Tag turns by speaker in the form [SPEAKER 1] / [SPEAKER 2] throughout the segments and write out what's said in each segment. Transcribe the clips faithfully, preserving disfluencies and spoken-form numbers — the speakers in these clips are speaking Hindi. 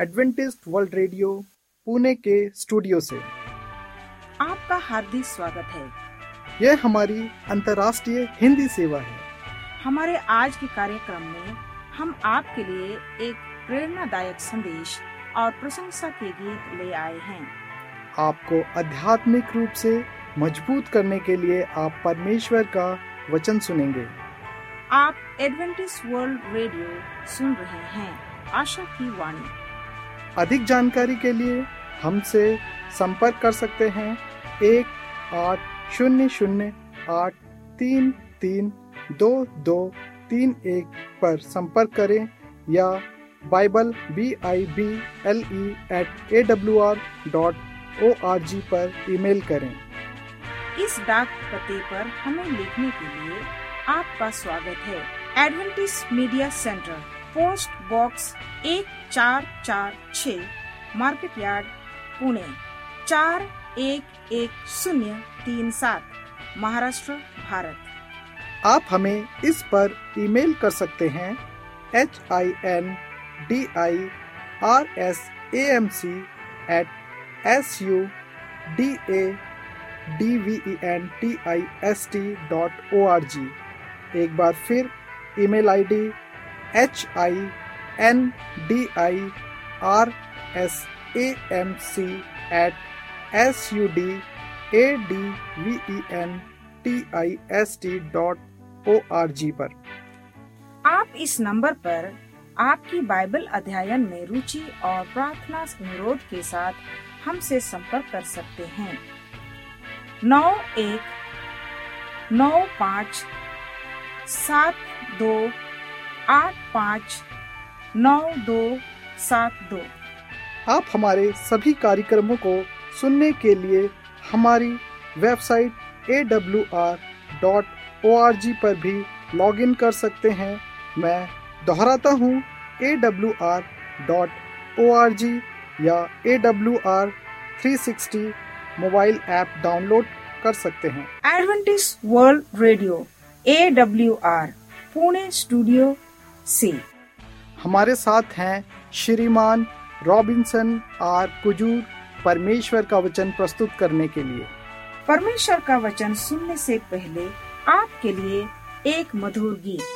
[SPEAKER 1] एडवेंटिस्ट वर्ल्ड रेडियो पुणे के स्टूडियो से
[SPEAKER 2] आपका हार्दिक स्वागत है।
[SPEAKER 1] यह हमारी अंतर्राष्ट्रीय हिंदी सेवा है।
[SPEAKER 2] हमारे आज के कार्यक्रम में हम आपके लिए एक प्रेरणादायक संदेश और प्रशंसा के गीत ले आए हैं।
[SPEAKER 1] आपको आध्यात्मिक रूप से मजबूत करने के लिए आप परमेश्वर का वचन सुनेंगे।
[SPEAKER 2] आप एडवेंटिस्ट वर्ल्ड रेडियो सुन रहे हैं, आशा की वाणी।
[SPEAKER 1] अधिक जानकारी के लिए हमसे संपर्क कर सकते हैं। एक आठ शून्य शून्य आठ तीन तीन दो दो तीन एक पर संपर्क करें या Bible B I B L E at A W R dot O R G पर ईमेल करें।
[SPEAKER 2] इस डाक पते पर हमें लिखने के लिए आपका स्वागत है। Adventist media centre, post box एक चार चार छः, मार्केट यार्ड, पुणे चार एक एक शून्य तीन सात, महाराष्ट्र, भारत।
[SPEAKER 1] आप हमें इस पर ईमेल कर सकते हैं। H I N D I R S A M C at S U D A D V E N T I S T dot O R G. एक बार फिर email ID H I N D I R S A M C at S U D A D V E N T I S T dot O R G पर।
[SPEAKER 2] आप इस नंबर पर आपकी बाइबल अध्ययन में रुचि और प्रार्थना अनुरोध के साथ हमसे संपर्क कर सकते हैं। नौ एक नौ पाँच सात दो आठ पाँच नौ दो सात दो।
[SPEAKER 1] आप हमारे सभी कार्यक्रमों को सुनने के लिए हमारी website A W R dot O R G पर भी लॉगिन कर सकते हैं। मैं दोहराता हूँ, A W R dot O R G या A W R three sixty mobile app download कर सकते हैं।
[SPEAKER 2] Adventist world radio A W R Pune studio से
[SPEAKER 1] हमारे साथ हैं श्रीमान रॉबिन्सन आर कुजूर, परमेश्वर का वचन प्रस्तुत करने के लिए।
[SPEAKER 2] परमेश्वर का वचन सुनने से पहले आपके लिए एक मधुर गीत।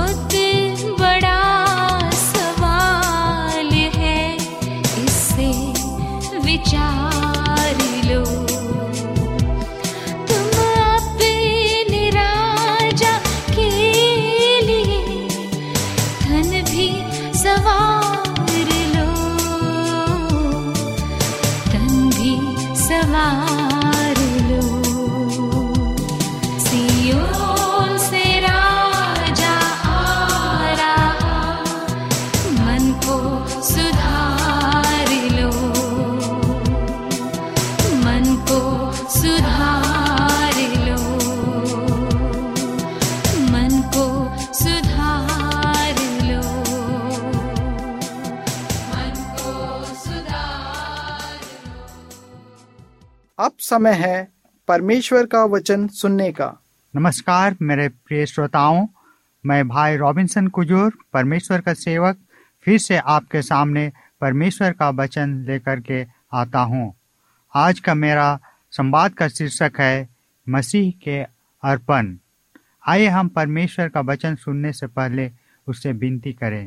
[SPEAKER 3] बहुत बड़ा सवाल है, इससे विचार लो। तुम अपने राजा के लिए धन भी सवार लो, धन भी सवार लो। सियोन से राजा आ रहा, मन को सुधार लो, मन को सुधार लो, मन को सुधार लो, मन को सुधार लो।
[SPEAKER 1] अब समय है परमेश्वर का वचन सुनने का।
[SPEAKER 4] नमस्कार मेरे प्रिय श्रोताओं, मैं भाई रॉबिन्सन कुजूर, परमेश्वर का सेवक, फिर से आपके सामने परमेश्वर का वचन लेकर के आता हूँ। आज का मेरा संवाद का शीर्षक है मसीह के अर्पण। आइए हम परमेश्वर का वचन सुनने से पहले उससे विनती करें।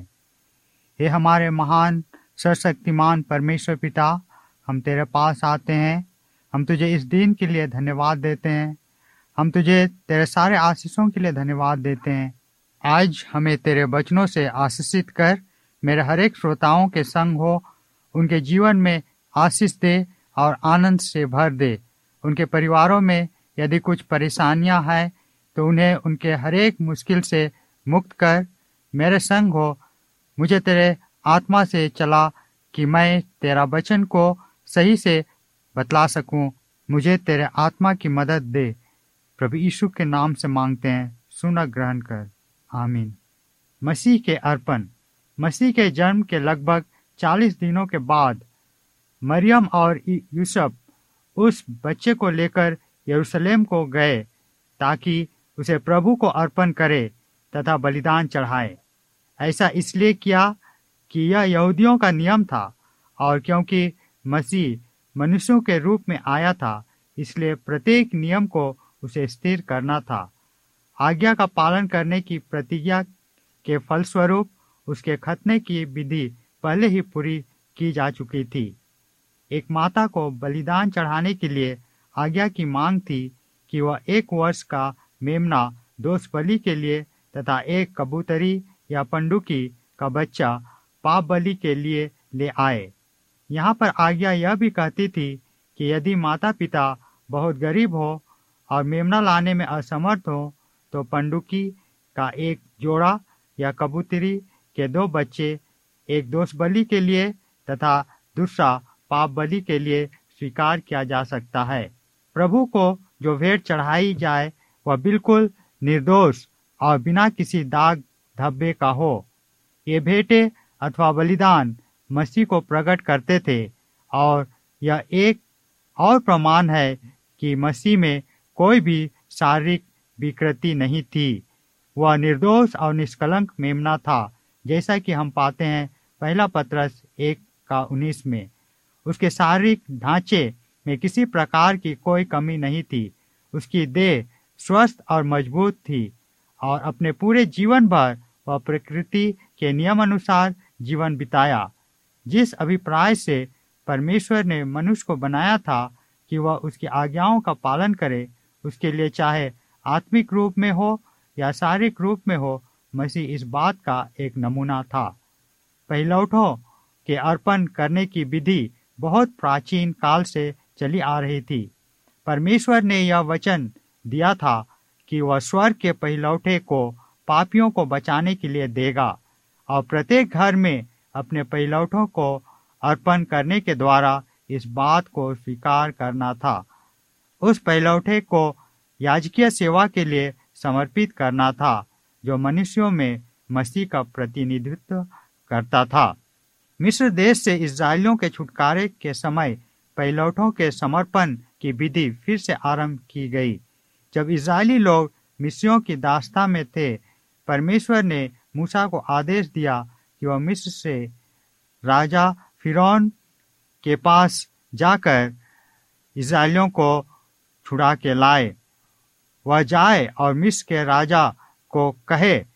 [SPEAKER 4] हे हमारे महान सर्वशक्तिमान परमेश्वर पिता, हम तेरे पास आते हैं। हम तुझे इस दिन के लिए धन्यवाद देते हैं। हम तुझे तेरे सारे आशीषों के लिए धन्यवाद देते हैं। आज हमें तेरे वचनों से आशीषित कर मेरे हर एक श्रोताओं के संग हो, उनके जीवन में आशीष दे और आनंद से भर दे। उनके परिवारों में यदि कुछ परेशानियां हैं तो उन्हें उनके हर एक मुश्किल से मुक्त कर मेरे संग हो। मुझे तेरे आत्मा से चला कि मैं तेरा वचन को सही से बतला सकूं। मुझे तेरे आत्मा की मदद दे। प्रभु यीशु के नाम से मांगते हैं, सुना ग्रहण कर, आमीन। मसीह के अर्पण। मसीह के जन्म के लगभग चालीस दिनों के बाद मरियम और यूसुफ उस बच्चे को लेकर यरूशलेम को गए ताकि उसे प्रभु को अर्पण करे तथा बलिदान चढ़ाए। ऐसा इसलिए किया कि यह यहूदियों का नियम था और क्योंकि मसीह मनुष्यों के रूप में आया था, इसलिए प्रत्येक नियम को उसे स्थिर करना था। आज्ञा का पालन करने की प्रतिज्ञा के फलस्वरूप उसके खतने की विधि पहले ही पूरी की जा चुकी थी। एक माता को बलिदान चढ़ाने के लिए आज्ञा की मांग थी कि वह एक वर्ष का मेमना दोष बलि के लिए तथा एक कबूतरी या पंडुकी का बच्चा पाप बलि के लिए ले आए। यहाँ पर आज्ञा यह भी कहती थी कि यदि माता पिता बहुत गरीब हो और मेमना लाने में असमर्थ हो तो पंडुकी का एक जोड़ा या कबूतरी के दो बच्चे, एक दोष बलि के लिए तथा दूसरा पाप बलि के लिए स्वीकार किया जा सकता है। प्रभु को जो भेंट चढ़ाई जाए वह बिल्कुल निर्दोष और बिना किसी दाग धब्बे का हो। ये भेंटें अथवा बलिदान मसीह को प्रकट करते थे और यह एक और प्रमाण है कि मसीह में कोई भी शारीरिक विकृति नहीं थी। वह निर्दोष और निष्कलंक मेमना था, जैसा कि हम पाते हैं पहला पत्रस एक का उन्नीस में। उसके शारीरिक ढांचे में किसी प्रकार की कोई कमी नहीं थी। उसकी देह स्वस्थ और मजबूत थी और अपने पूरे जीवन भर वह प्रकृति के नियम अनुसार जीवन बिताया। जिस अभिप्राय से परमेश्वर ने मनुष्य को बनाया था कि वह उसकी आज्ञाओं का पालन करे, उसके लिए चाहे आत्मिक रूप में हो या शारीरिक रूप में हो, मसीह इस बात का एक नमूना था। पहिलौठों के अर्पण करने की विधि बहुत प्राचीन काल से चली आ रही थी। परमेश्वर ने यह वचन दिया था कि वह स्वर्ग के पहिलौठे को पापियों को बचाने के लिए देगा और प्रत्येक घर में अपने पहिलौठों को अर्पण करने के द्वारा इस बात को स्वीकार करना था। उस पहिलौठे को याजकीय सेवा के लिए समर्पित करना था, जो मनुष्यों में मसीह का प्रतिनिधित्व करता था। मिस्र देश से इस्राएलियों के छुटकारे के समय पहिलौठों के समर्पण की विधि फिर से आरंभ की गई। जब इस्राएली लोग मिस्रियों की दास्ता में थे, परमेश्वर ने मूसा को आदेश दिया कि वह मिस्र से राजा फिरौन के पास जाकर इस्राएलियों को छुड़ा के लाए। वह जाए और मिस्र के राजा को कहे,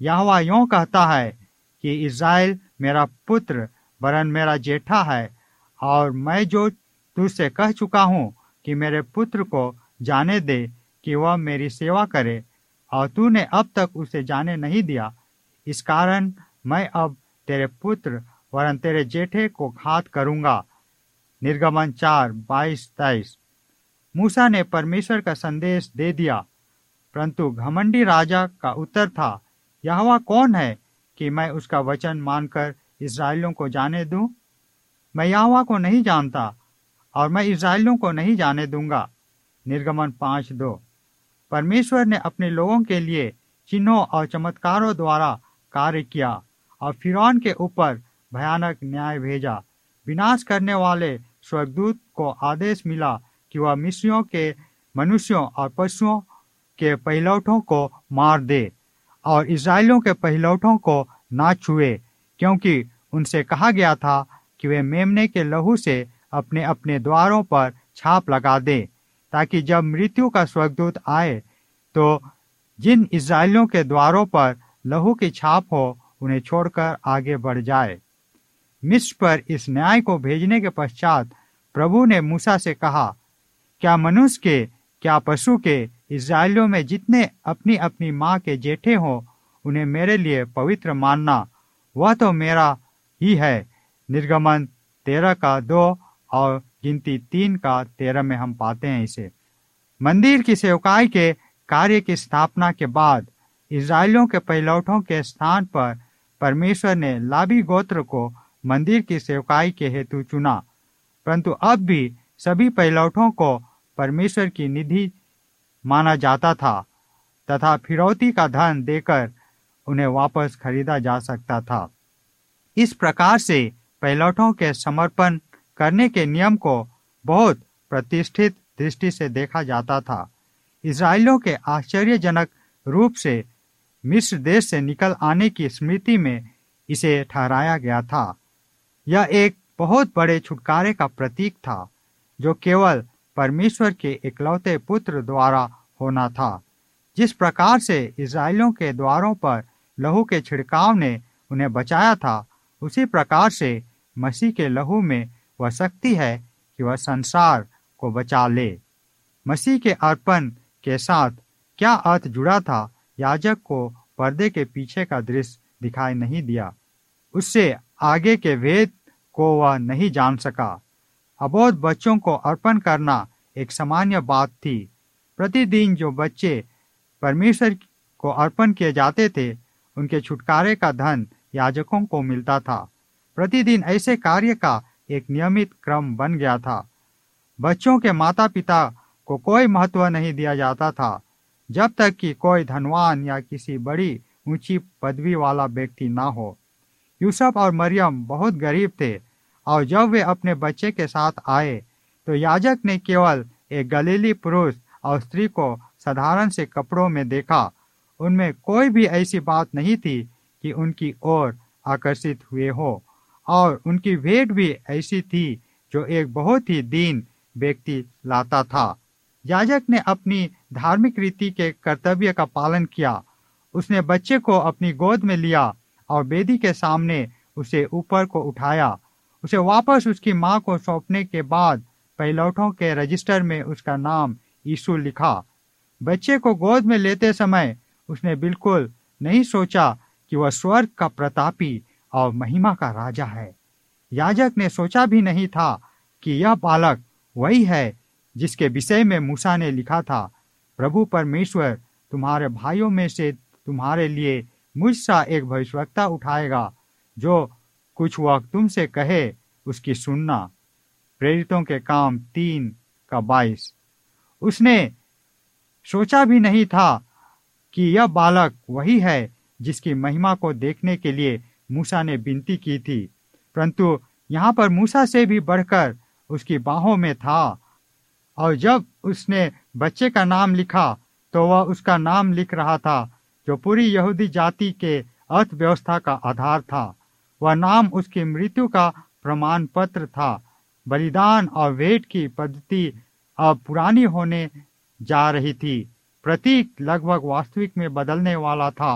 [SPEAKER 4] यहोवा यों कहता है कि इज़राइल मेरा पुत्र वरन मेरा जेठा है, और मैं जो तुझसे कह चुका हूँ कि मेरे पुत्र को जाने दे कि वह मेरी सेवा करे, और तूने अब तक उसे जाने नहीं दिया। इस कारण मैं अब तेरे पुत्र वरन तेरे जेठे को घात करूंगा। निर्गमन चार बाईस तेईस। मूसा ने परमेश्वर का संदेश दे दिया, परंतु घमंडी राजा का उत्तर था, यहोवा कौन है कि मैं उसका वचन मानकर इस्राएलियों को जाने दूं? मैं यहोवा को नहीं जानता और मैं इस्राएलियों को नहीं जाने दूंगा। निर्गमन पाँच दो। परमेश्वर ने अपने लोगों के लिए चिन्हों और चमत्कारों द्वारा कार्य किया और फिरौन के ऊपर भयानक न्याय भेजा। विनाश करने वाले स्वर्गदूत को आदेश मिला कि वह मिस्रियों के मनुष्यों और पशुओं के पहिलौठों को मार दे और इस्राएलियों के पहिलौठों को ना छुए, क्योंकि उनसे कहा गया था कि वे मेमने के लहू से अपने अपने द्वारों पर छाप लगा दें, ताकि जब मृत्यु का स्वर्गदूत आए तो जिन इस्राएलियों के द्वारों पर लहू की छाप हो उन्हें छोड़कर आगे बढ़ जाए। मिस्र पर इस न्याय को भेजने के पश्चात प्रभु ने मूसा से कहा, क्या मनुष्य के क्या पशु के इस्राएलियों में जितने अपनी अपनी माँ के जेठे हों उन्हें मेरे लिए पवित्र मानना, वह तो मेरा ही है। निर्गमन तेरह का दो और गिनती तीन का तेरह में हम पाते हैं इसे। मंदिर की सेवकाई के कार्य की स्थापना के बाद इस्राएलियों के पहिलौठों के स्थान पर परमेश्वर ने लावी गोत्र को मंदिर की सेवकाई के हेतु चुना, परंतु अब भी सभी पहिलौठों को परमेश्वर की निधि माना जाता था तथा फिरौती का धन देकर उन्हें वापस खरीदा जा सकता था। इस प्रकार से पहिलौठों के समर्पण करने के नियम को बहुत प्रतिष्ठित दृष्टि से देखा जाता था। इस्राएलियों के आश्चर्यजनक रूप से मिस्र देश से निकल आने की स्मृति में इसे ठहराया गया था। यह एक बहुत बड़े छुटकारे का प्रतीक था जो केवल परमेश्वर के इकलौते पुत्र द्वारा होना था। जिस प्रकार से इस्राएलियों के द्वारों पर लहू के छिड़काव ने उन्हें बचाया था, उसी प्रकार से मसीह के लहू में वह शक्ति है कि वह संसार को बचा ले। मसीह के अर्पण के साथ क्या अर्थ जुड़ा था, याजक को पर्दे के पीछे का दृश्य दिखाई नहीं दिया। उससे आगे के वेद को वह नहीं जान सका। अबोध बच्चों को अर्पण करना एक सामान्य बात थी। प्रतिदिन जो बच्चे परमेश्वर को अर्पण किए जाते थे, उनके छुटकारे का धन याजकों को मिलता था। प्रतिदिन ऐसे कार्य का एक नियमित क्रम बन गया था। बच्चों के माता पिता को कोई महत्व नहीं दिया जाता था जब तक कि कोई धनवान या किसी बड़ी ऊंची पदवी वाला व्यक्ति ना हो। यूसुफ और मरियम बहुत गरीब थे और जब वे अपने बच्चे के साथ आए तो याजक ने केवल एक गलीली पुरुष और स्त्री को साधारण से कपड़ों में देखा। उनमें कोई भी ऐसी बात नहीं थी कि उनकी ओर आकर्षित हुए हो, और उनकी भेंट भी ऐसी थी जो एक बहुत ही दीन व्यक्ति लाता था। याजक ने अपनी धार्मिक रीति के कर्तव्य का पालन किया। उसने बच्चे को अपनी गोद में लिया और वेदी के सामने उसे ऊपर को उठाया। उसे वापस उसकी मां को सौंपने के बाद पहिलौठों के रजिस्टर में उसका नाम यीशु लिखा। बच्चे को गोद में लेते समय उसने बिल्कुल नहीं सोचा कि वह स्वर्ग का प्रतापी और महिमा का राजा है। याजक ने सोचा भी नहीं था कि यह बालक वही है जिसके विषय में मूसा ने लिखा था, प्रभु परमेश्वर तुम्हारे भाइयों में से तुम्हारे लिए मुझसा एक भविष्यवक्ता उठाएगा, जो कुछ वह तुमसे कहे उसकी सुनना। प्रेरितों के काम तीन का बाईस। उसने सोचा भी नहीं था कि यह बालक वही है जिसकी महिमा को देखने के लिए मूसा ने विनती की थी, परंतु यहाँ पर मूसा से भी बढ़कर उसकी बाहों में था। और जब उसने बच्चे का नाम लिखा तो वह उसका नाम लिख रहा था जो पूरी यहूदी जाति के अर्थव्यवस्था का आधार था। वह नाम उसकी मृत्यु का प्रमाण पत्र था। बलिदान और भेंट की पद्धति अब पुरानी होने जा रही थी। प्रतीक लगभग वास्तविक में बदलने वाला था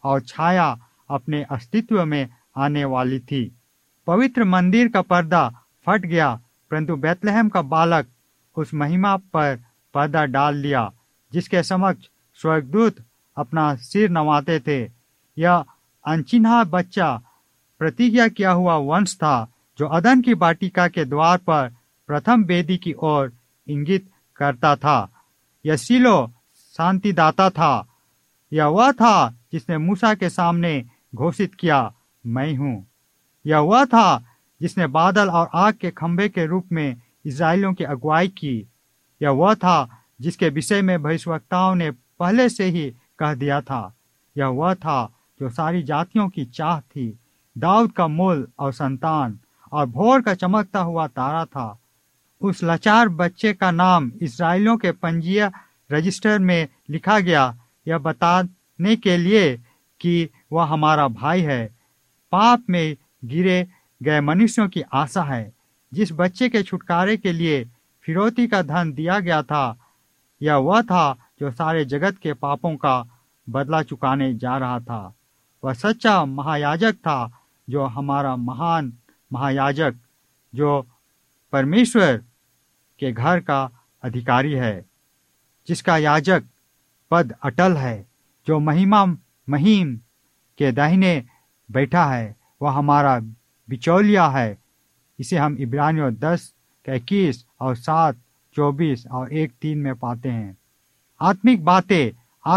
[SPEAKER 4] और छाया अपने अस्तित्व में आने वाली थी। पवित्र मंदिर का पर्दा फट गया, परंतु बैतलहम का बालक उस महिमा पर पर्दा डाल दिया जिसके समक्ष स्वर्गदूत अपना सिर नवाते थे। यह अनचिन्हा बच्चा प्रतिज्ञा किया हुआ वंश था जो अदन की वाटिका के द्वार पर प्रथम वेदी की ओर इंगित करता था। यह सिलो शांतिदाता था। यह वह था जिसने मूसा के सामने घोषित किया, मैं हूँ। यह वह था जिसने बादल और आग के खंभे के रूप में इस्राएलियों की अगुवाई की। यह वह था जिसके विषय में भविष्यवक्ताओं ने पहले से ही कह दिया था। यह वह था जो सारी जातियों की चाह थी, दाऊद का मूल और संतान और भोर का चमकता हुआ तारा था। उस लाचार बच्चे का नाम इस्राएलियों के पंजीय रजिस्टर में लिखा गया, यह बताने के लिए कि वह हमारा भाई है, पाप में गिरे गए मनुष्यों की आशा है। जिस बच्चे के छुटकारे के लिए फिरौती का धन दिया गया था, यह वह था जो सारे जगत के पापों का बदला चुकाने जा रहा था। वह सच्चा महायाजक था, जो हमारा महान महायाजक, जो परमेश्वर के घर का अधिकारी है, जिसका याजक पद अटल है, जो महिमा महिम के दाहिने बैठा है। वह हमारा बिचौलिया है। इसे हम इब्रानियों दस के इक्कीस और सात चौबीस और एक तीन में पाते हैं। आत्मिक बातें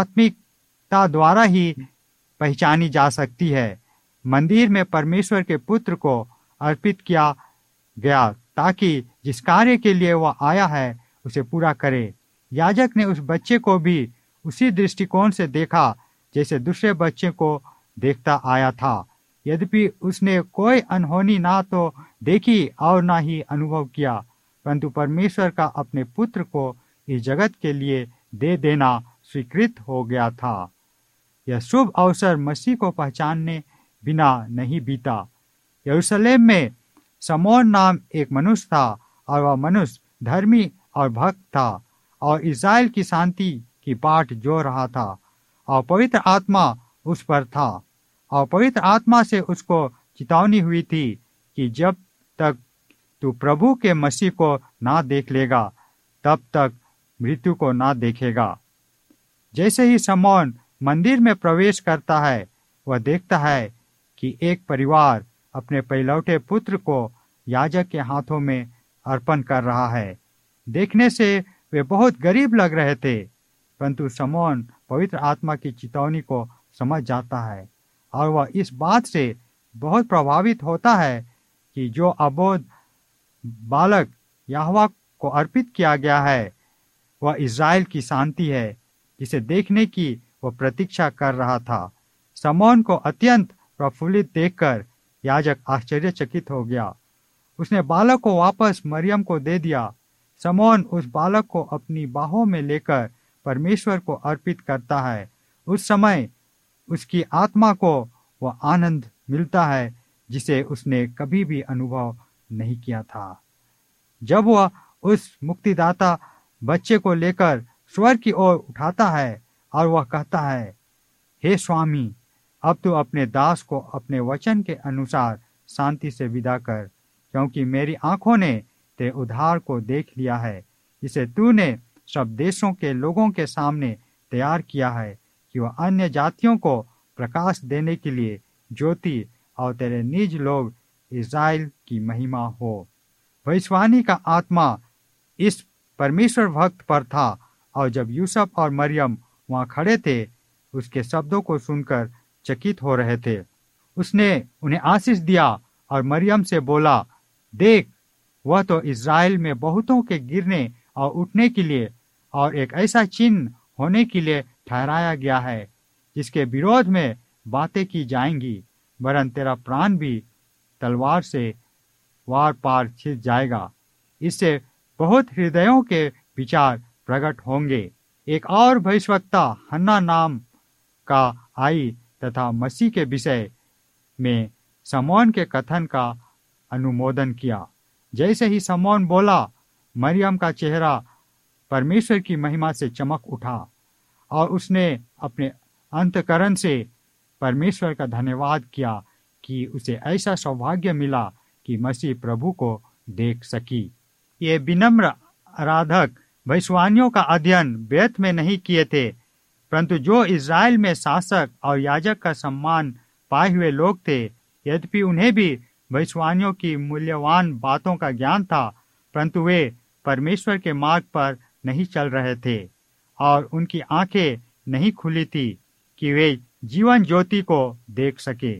[SPEAKER 4] आत्मिकता द्वारा ही पहचानी जा सकती है। मंदिर में परमेश्वर के पुत्र को अर्पित किया गया ताकि जिस कार्य के लिए वह आया है उसे पूरा करे। याजक ने उस बच्चे को भी उसी दृष्टिकोण से देखा जैसे दूसरे बच्चे को देखता आया था। यद्यपि उसने कोई अनहोनी ना तो देखी और ना ही अनुभव किया, परंतु परमेश्वर का अपने पुत्र को इस जगत के लिए दे देना स्वीकृत हो गया था। यह शुभ अवसर मसीह को पहचानने बिना नहीं बीता। यरूशलेम में समौन नाम एक मनुष्य था और वह मनुष्य धर्मी और भक्त था और इस्राएल की शांति की बाट जो रहा था, और पवित्र आत्मा उस पर था। और पवित्र आत्मा से उसको चेतावनी हुई थी कि जब तक तू प्रभु के मसीह को ना देख लेगा तब तक मृत्यु को ना देखेगा। जैसे ही समौन मंदिर में प्रवेश करता है, वह देखता है कि एक परिवार अपने पहलौठे पुत्र को याजक के हाथों में अर्पण कर रहा है। देखने से वे बहुत गरीब लग रहे थे, परंतु समौन पवित्र आत्मा की चेतावनी को समझ जाता है और वह इस बात से बहुत प्रभावित होता है कि जो अबोध बालक यहोवा को अर्पित किया गया है वह इज़राइल की शांति है, जिसे देखने की वह प्रतीक्षा कर रहा था। समौन को अत्यंत प्रफुल्लित देखकर याजक आश्चर्यचकित हो गया। उसने बालक को वापस मरियम को दे दिया। समौन उस बालक को अपनी बाहों में लेकर परमेश्वर को अर्पित करता है। उस समय उसकी आत्मा को वह आनंद मिलता है जिसे उसने कभी भी अनुभव नहीं किया था। जब वह उस मुक्तिदाता बच्चे को लेकर स्वर्ग की ओर उठाता है और वह कहता है, हे स्वामी, अब तू अपने दास को अपने वचन के अनुसार शांति से विदा कर, क्योंकि मेरी आंखों ने तेरे उद्धार को देख लिया है, जिसे तूने सब देशों के लोगों के सामने तैयार किया है, कि वह अन्य जातियों को प्रकाश देने के लिए ज्योति और तेरे निज लोग इज़राइल की महिमा हो। भविष्यवाणी का आत्मा इस परमेश्वर भक्त पर था और जब यूसुफ और मरियम वहां खड़े थे, उसके शब्दों को सुनकर चकित हो रहे थे। उसने उन्हें आशीष दिया और मरियम से बोला, देख, वह तो इज़राइल में बहुतों के गिरने और उठने के लिए और एक ऐसा चिन्ह होने के लिए ठहराया गया है, जिसके विरोध में बातें की जाएंगी, वरन तेरा प्राण भी तलवार से वार पार छिद जाएगा। इससे बहुत हृदयों के विचार प्रकट होंगे। एक और भविष्यवक्ता हन्ना नाम का आई तथा मसीह के विषय में समौन के कथन का अनुमोदन किया। जैसे ही समौन बोला, मरियम का चेहरा परमेश्वर की महिमा से चमक उठा और उसने अपने अंतकरण से परमेश्वर का धन्यवाद किया कि उसे ऐसा सौभाग्य मिला कि मसीह प्रभु को देख सकी। ये विनम्र आराधक भविष्यवाणियों का अध्ययन व्यर्थ में नहीं किए थे, परंतु जो इज़राइल में शासक और याजक का सम्मान पाए हुए लोग थे, यद्यपि उन्हें भी भविष्यवाणियों की मूल्यवान बातों का ज्ञान था, परंतु वे परमेश्वर के मार्ग पर नहीं चल रहे थे और उनकी आंखें नहीं खुली थी कि वे जीवन ज्योति को देख सके।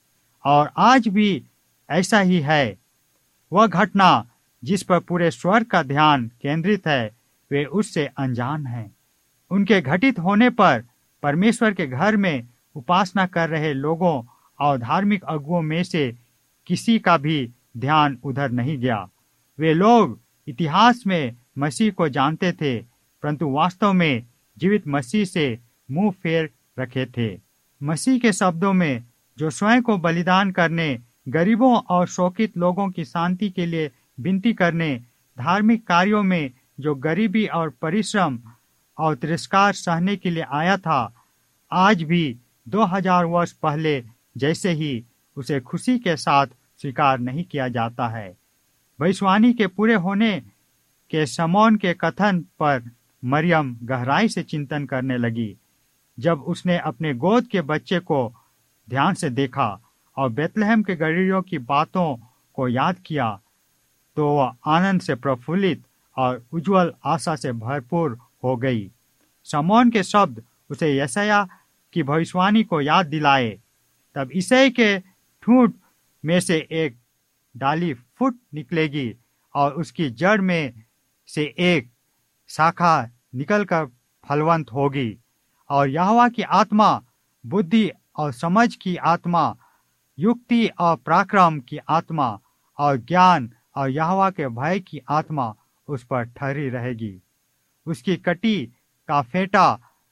[SPEAKER 4] और आज भी ऐसा ही है। वह घटना जिस पर पूरे स्वर्ग का ध्यान केंद्रित है, वे उससे अनजान हैं। उनके घटित होने पर परमेश्वर के घर में उपासना कर रहे लोगों और धार्मिक अगुओं में से किसी का भी ध्यान उधर नहीं गया। वे लोग इतिहास में मसीह को जानते थे, परंतु वास्तव में जीवित मसीह से मुंह फेर रखे थे। मसीह के शब्दों में, जो स्वयं को बलिदान करने, गरीबों और शोकित लोगों की शांति के लिए विनती करने, धार्मिक कार्यों में जो गरीबी और परिश्रम और तिरस्कार सहने के लिए आया था, आज भी दो हजार वर्ष पहले जैसे ही उसे खुशी के साथ स्वीकार नहीं किया जाता है। भविष्यवाणी के पूरे होने के शमौन के कथन पर मरियम गहराई से चिंतन करने लगी। जब उसने अपने गोद के बच्चे को ध्यान से देखा और बेतलहम के गलीलियों की बातों को याद किया, तो वह आनंद से प्रफुल्लित और उज्जवल आशा से भरपूर हो गई। शमौन के शब्द उसे यशायाह की भविष्यवाणी को याद दिलाए। तब ईसाई के ठूंठ में से एक डाली फूट निकलेगी और उसकी जड़ में से एक शाखा निकलकर फलवंत होगी, और यहोवा की आत्मा, बुद्धि और समझ की आत्मा, युक्ति और पराक्रम की आत्मा और ज्ञान और यहोवा के भय की आत्मा उस पर ठहरी रहेगी। उसकी कटी का फेंटा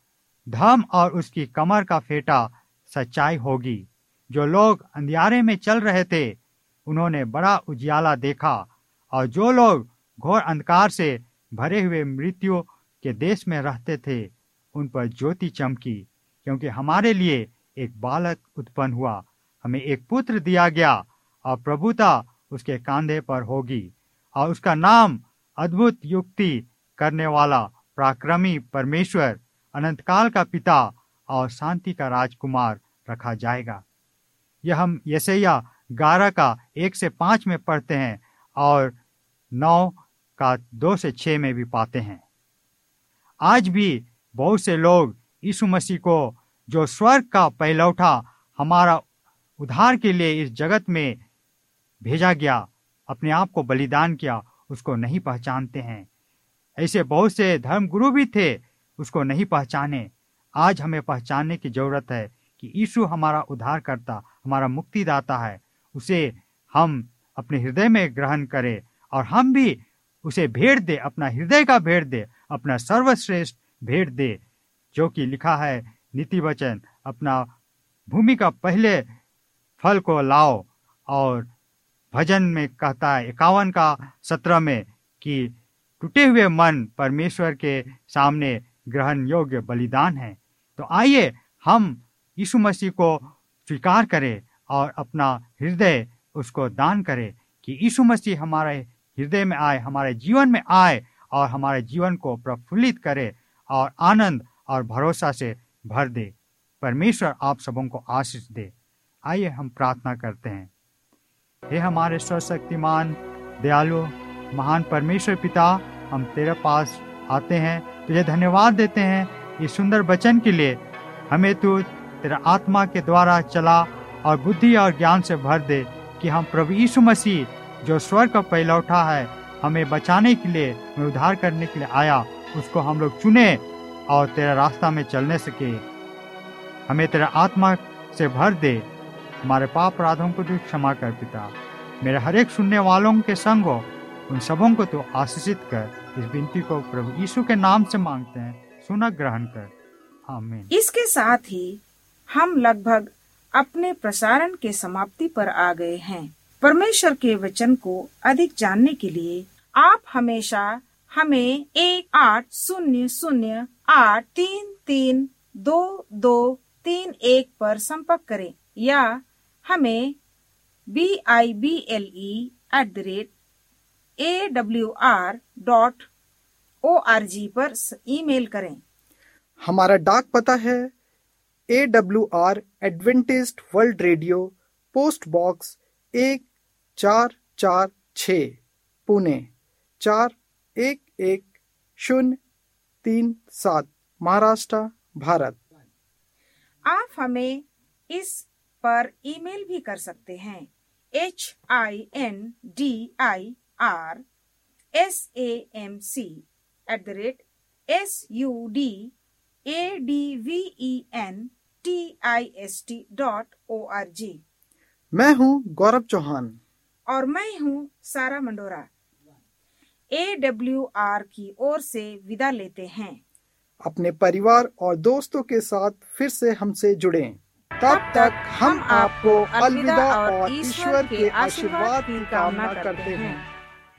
[SPEAKER 4] धर्म और उसकी कमर का फेंटा सच्चाई होगी। जो लोग अंधियारे में चल रहे थे, उन्होंने बड़ा उजियाला देखा, और जो लोग घोर अंधकार से भरे हुए मृत्यु के देश में रहते थे, उन पर ज्योति चमकी, क्योंकि हमारे लिए एक बालक उत्पन्न हुआ, हमें एक पुत्र दिया गया, और प्रभुता उसके कांधे पर होगी, और उसका नाम अद्भुत युक्ति करने वाला, पराक्रमी परमेश्वर, अनंतकाल का पिता और शांति का राजकुमार रखा जाएगा। यह हम यशायाह ग्यारह का एक से पांच में पढ़ते हैं और नौ का दो से छह में भी पाते हैं। आज भी बहुत से लोग यीशु मसीह को, जो स्वर्ग का पहलौठा हमारा उद्धार के लिए इस जगत में भेजा गया, अपने आप को बलिदान किया, उसको नहीं पहचानते हैं। ऐसे बहुत से धर्मगुरु भी थे, उसको नहीं पहचाने। आज हमें पहचानने की जरूरत है कि यीशु हमारा उद्धार करता, हमारा मुक्तिदाता है। उसे हम अपने हृदय में ग्रहण करें और हम भी उसे भेंट दे, अपना हृदय का भेंट दे, अपना सर्वश्रेष्ठ भेंट दे, जो कि लिखा है नीति वचन, अपना भूमि का पहले फल को लाओ। और भजन में कहता है इक्यावन का सत्रह में कि टूटे हुए मन परमेश्वर के सामने ग्रहण योग्य बलिदान है। तो आइए हम यीशु मसीह को स्वीकार करें और अपना हृदय उसको दान करें कि यीशु मसीह हमारे हृदय में आए, हमारे जीवन में आए और हमारे जीवन को प्रफुल्लित करे और आनंद और भरोसा से भर दे। परमेश्वर आप सबों को आशीष दे। आइए हम प्रार्थना करते हैं। हे हमारे सर्वशक्तिमान, दयालु, महान परमेश्वर पिता, हम तेरे पास आते हैं, तुझे धन्यवाद देते हैं इस सुंदर वचन के लिए। हमें तू तेरा आत्मा के द्वारा चला और बुद्धि और ज्ञान से भर दे कि हम प्रभु यीशु मसीह, जो स्वर्ग का पहलौठा है, हमें बचाने के लिए, हमें उद्धार करने के लिए आया, उसको हम लोग चुने और तेरा रास्ता में चलने सके। हमें तेरा आत्मा से भर दे। हमारे पाप अपराधों को तू क्षमा कर पिता। मेरे हर एक सुनने वालों के संग हो, उन सबों को तू आशीषित कर। इस विनती को प्रभु यीशु के नाम से मांगते हैं, सुना ग्रहण कर, आमीन।
[SPEAKER 2] इसके साथ ही हम लगभग अपने प्रसारण के समाप्ति पर आ गए हैं। परमेश्वर के वचन को अधिक जानने के लिए आप हमेशा हमें एक आठ शून्य शून्य आठ तीन तीन दो दो तीन एक पर संपर्क करें या हमें B I B L E at the rate A W R dot O R G पर ईमेल करें।
[SPEAKER 1] हमारा डाक पता है A W R Adventist world radio, post box एक चार चार छ, पुणे चार एक एक शून्य तीन सात, महाराष्ट्र, भारत।
[SPEAKER 2] आप हमें इस पर ईमेल भी कर सकते हैं। H I N D I R S A M C at the rate S U D A D V E N T I S T dot O R G.
[SPEAKER 1] मैं हूँ गौरव चौहान
[SPEAKER 2] और मैं हूँ सारा मंडोरा। ए डब्ल्यू आर की ओर से विदा लेते हैं।
[SPEAKER 1] अपने परिवार और दोस्तों के साथ फिर से हमसे जुड़ें। तब तक हम आपको अलविदा और ईश्वर के आशीर्वाद की कामना करते हैं।